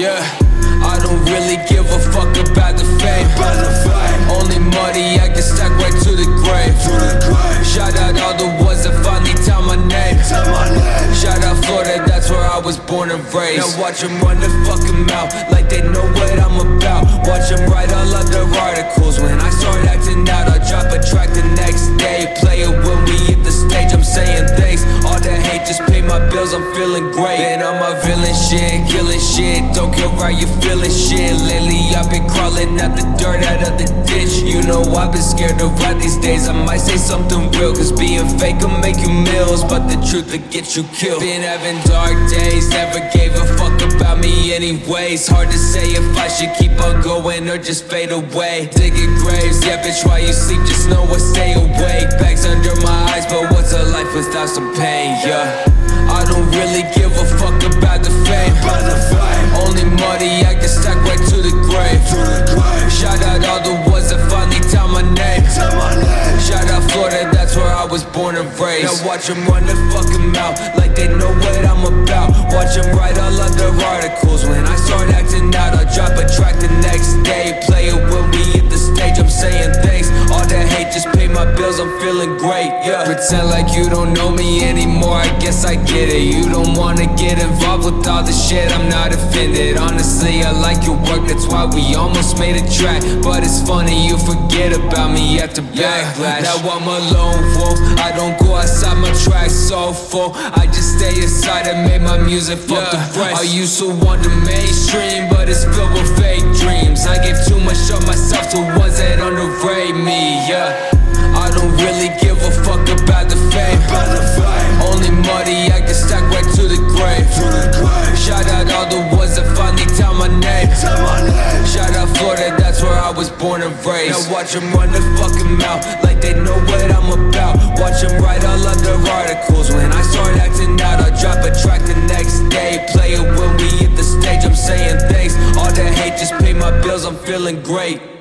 Yeah, I don't really give a fuck about the fame. Only money I can stack right to the grave. Shout out all the ones that finally tell my name. Shout out Florida, that's where I was born and raised. Now watch them run the fucking mouth like they know what I'm about. Watch them write all of their articles. When I start acting out, I'll drop a track the next day. Play it when we hit the stage, I'm saying thanks. All the hate just pay my bills, I'm feeling great. Been on my villain shit, killing shit. Don't care right, you feeling shit. Lately I've been crawling out the dirt, out of the ditch. You know I've been scared to ride these days. I might say something real, cause being fake will make you meals, but the truth will get you killed. Been having dark days, never gave a fuck about me anyways. Hard to say if I should keep on going or just fade away. Digging graves, yeah bitch, while you sleep just know I stay awake. Bags under my eyes, but what's a life without some pain, yeah. I don't really give a fuck about the fame. Only money I can stack right to the grave. Shout out all the ones that finally tell my name. Shout out Florida, that's where I was born and raised. Now watch them run the fucking mouth like they know what I'm about. Watch them write all of their articles. When I start acting out, I'll drop a track the next day. Play it when we hit the stage, I'm saying thanks. All the hate just pay my bills, I'm feeling great, yeah. Pretend like you don't know me anymore, I guess I get it. You don't wanna get involved with all the shit, I'm not offended. Honestly, I like your work, that's why we almost made a track. But it's funny, you forget about me after backlash. Now I'm a lone wolf, I don't go outside, my track's so full. I just stay inside and make my music, fuck the rest. I used to want the mainstream, but it's filled with fake dreams. I gave too much of myself to ones that underrate me, yeah. I don't really give a fuck about the fame. Only money I can stack right to the grave. Shout out all the ones that finally tell my name. Shout out Florida, that's where I was born and raised. Now watch them run the fucking mouth like they know what I'm about. Watch them write all of their articles. When I start acting out, I'll drop a track the next day. Play it when we hit the stage, I'm saying thanks. All the hate just pay my bills, I'm feeling great.